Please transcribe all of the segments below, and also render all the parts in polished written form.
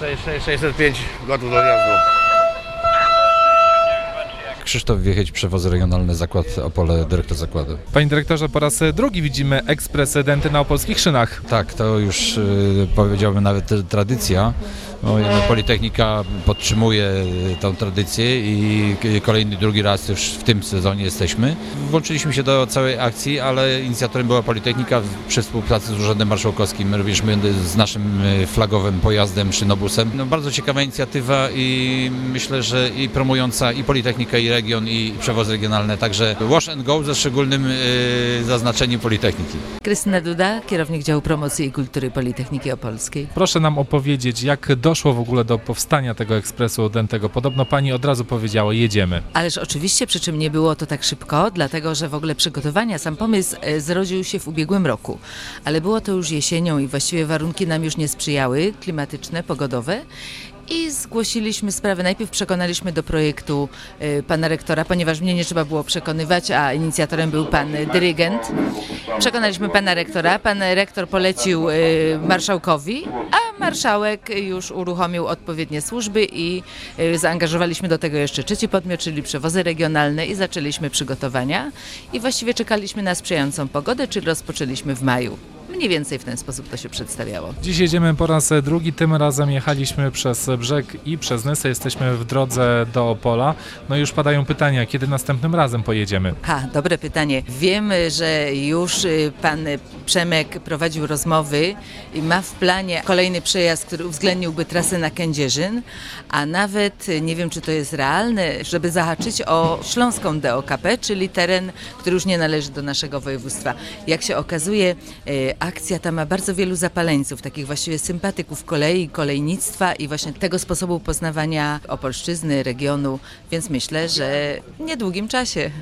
605 gotów do wjazdu. Krzysztof Wiecheć, Przewozy Regionalne, Zakład Opole, dyrektor zakładu. Panie dyrektorze, po raz drugi widzimy ekspres Denty na opolskich szynach. Tak, to już powiedziałbym nawet tradycja. Politechnika podtrzymuje tą tradycję i kolejny, drugi raz już w tym sezonie jesteśmy. Włączyliśmy się do całej akcji, ale inicjatorem była Politechnika przy współpracy z Urzędem Marszałkowskim, również my z naszym flagowym pojazdem, szynobusem. Bardzo ciekawa inicjatywa i myślę, że i promująca i Politechnikę, i region, i przewozy regionalne, także wash and go ze szczególnym zaznaczeniem Politechniki. Krystyna Duda, kierownik działu promocji i kultury Politechniki Opolskiej. Proszę nam opowiedzieć, jak doszło w ogóle do powstania tego ekspresu Dentego. Podobno pani od razu powiedziała, jedziemy. Ależ oczywiście, przy czym nie było to tak szybko, dlatego że w ogóle przygotowania, sam pomysł zrodził się w ubiegłym roku, ale było to już jesienią i właściwie warunki nam już nie sprzyjały, klimatyczne, pogodowe. I zgłosiliśmy sprawę. Najpierw przekonaliśmy do projektu pana rektora, ponieważ mnie nie trzeba było przekonywać, a inicjatorem był pan dyrygent. Przekonaliśmy pana rektora. Pan rektor polecił marszałkowi, a marszałek już uruchomił odpowiednie służby i zaangażowaliśmy do tego jeszcze trzeci podmiot, czyli Przewozy Regionalne i zaczęliśmy przygotowania. I właściwie czekaliśmy na sprzyjającą pogodę, czyli rozpoczęliśmy w maju. Mniej więcej w ten sposób to się przedstawiało. Dziś jedziemy po raz drugi, tym razem jechaliśmy przez Brzeg i przez Nysę, jesteśmy w drodze do Opola. No i już padają pytania, kiedy następnym razem pojedziemy? Dobre pytanie. Wiem, że już pan Przemek prowadził rozmowy i ma w planie kolejny przejazd, który uwzględniłby trasę na Kędzierzyn, a nawet nie wiem, czy to jest realne, żeby zahaczyć o śląską DOKP, czyli teren, który już nie należy do naszego województwa. Jak się okazuje, akcja ta ma bardzo wielu zapaleńców, takich właściwie sympatyków kolei, kolejnictwa i właśnie tego sposobu poznawania Opolszczyzny, regionu, więc myślę, że w niedługim czasie.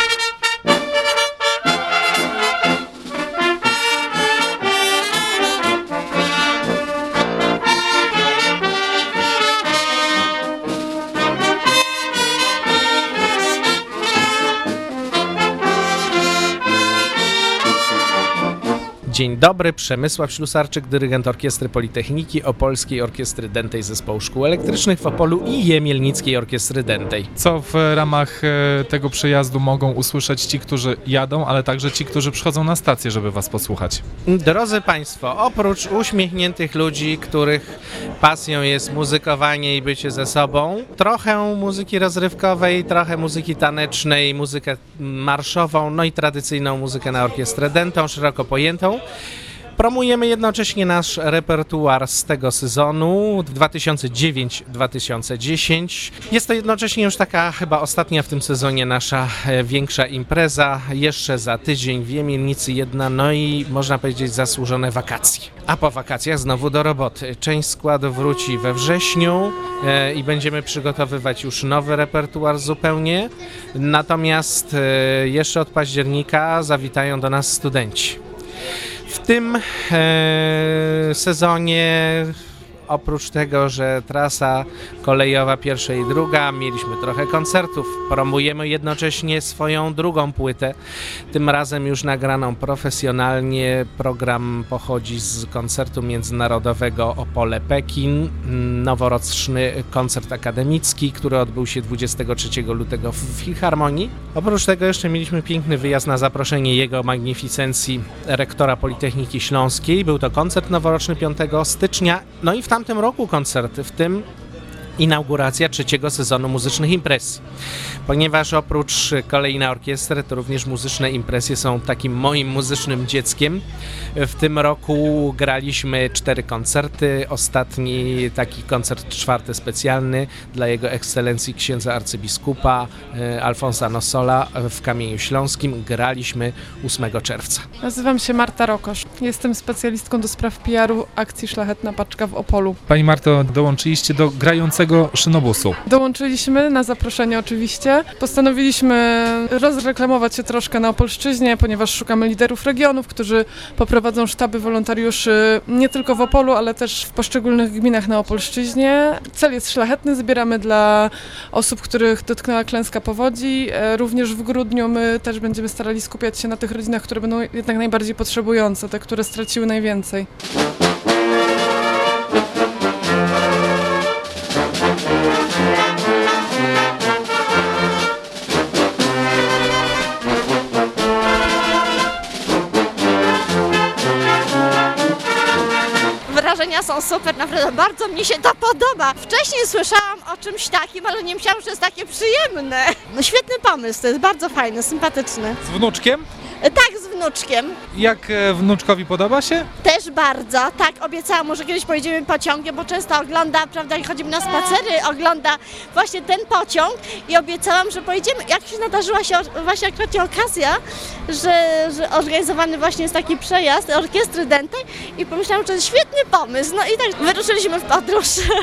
Dzień dobry, Przemysław Ślusarczyk, dyrygent Orkiestry Politechniki, Opolskiej Orkiestry Dętej Zespołu Szkół Elektrycznych w Opolu i Jemielnickiej Orkiestry Dętej. Co w ramach tego przejazdu mogą usłyszeć ci, którzy jadą, ale także ci, którzy przychodzą na stację, żeby was posłuchać? Drodzy Państwo, oprócz uśmiechniętych ludzi, których pasją jest muzykowanie i bycie ze sobą, trochę muzyki rozrywkowej, trochę muzyki tanecznej, muzykę marszową, no i tradycyjną muzykę na orkiestrę dętą, szeroko pojętą. Promujemy jednocześnie nasz repertuar z tego sezonu 2009-2010. Jest to jednocześnie już taka chyba ostatnia w tym sezonie nasza większa impreza. Jeszcze za tydzień w Jemielnicy jedna, no i można powiedzieć zasłużone wakacje. A po wakacjach znowu do roboty. Część składu wróci we wrześniu i będziemy przygotowywać już nowy repertuar zupełnie. Natomiast jeszcze od października zawitają do nas studenci. W tym sezonie, oprócz tego, że trasa kolejowa pierwsza i druga, mieliśmy trochę koncertów, promujemy jednocześnie swoją drugą płytę, tym razem już nagraną profesjonalnie. Program pochodzi z koncertu międzynarodowego Opole-Pekin, noworoczny koncert akademicki, który odbył się 23 lutego w Filharmonii. Oprócz tego jeszcze mieliśmy piękny wyjazd na zaproszenie jego magnificencji rektora Politechniki Śląskiej. Był to koncert noworoczny 5 stycznia, no i w tamtym roku koncerty, w tym inauguracja trzeciego sezonu muzycznych imprez. Ponieważ oprócz kolei na orkiestrę, to również muzyczne imprezy są takim moim muzycznym dzieckiem. W tym roku graliśmy 4 koncerty. Ostatni taki koncert 4 specjalny dla jego ekscelencji księdza arcybiskupa Alfonsa Nossola w Kamieniu Śląskim. Graliśmy 8 czerwca. Nazywam się Marta Rokosz. Jestem specjalistką do spraw PR-u akcji Szlachetna Paczka w Opolu. Pani Marto, dołączyliście do grającego szynobusu. Dołączyliśmy na zaproszenie oczywiście. Postanowiliśmy rozreklamować się troszkę na Opolszczyźnie, ponieważ szukamy liderów regionów, którzy poprowadzą sztaby wolontariuszy nie tylko w Opolu, ale też w poszczególnych gminach na Opolszczyźnie. Cel jest szlachetny, zbieramy dla osób, których dotknęła klęska powodzi. Również w grudniu my też będziemy starali skupiać się na tych rodzinach, które będą jednak najbardziej potrzebujące, te, które straciły najwięcej. wrażenia są super, naprawdę bardzo mi się to podoba. Wcześniej słyszałam o czymś takim, ale nie myślałam, że jest takie przyjemne. No świetny pomysł, to jest bardzo fajny, sympatyczny. Z wnuczkiem? Tak, z wnuczkiem. Jak wnuczkowi podoba się? Też bardzo, tak, obiecałam mu, że kiedyś pojedziemy pociągiem, bo często ogląda, prawda, jak chodzimy na spacery, ogląda właśnie ten pociąg i obiecałam, że pojedziemy. Jak się nadarzyła się właśnie akurat okazja, że organizowany właśnie jest taki przejazd orkiestry dętej i pomyślałam, że to jest świetny pomysł. No i tak wyruszyliśmy w podróż.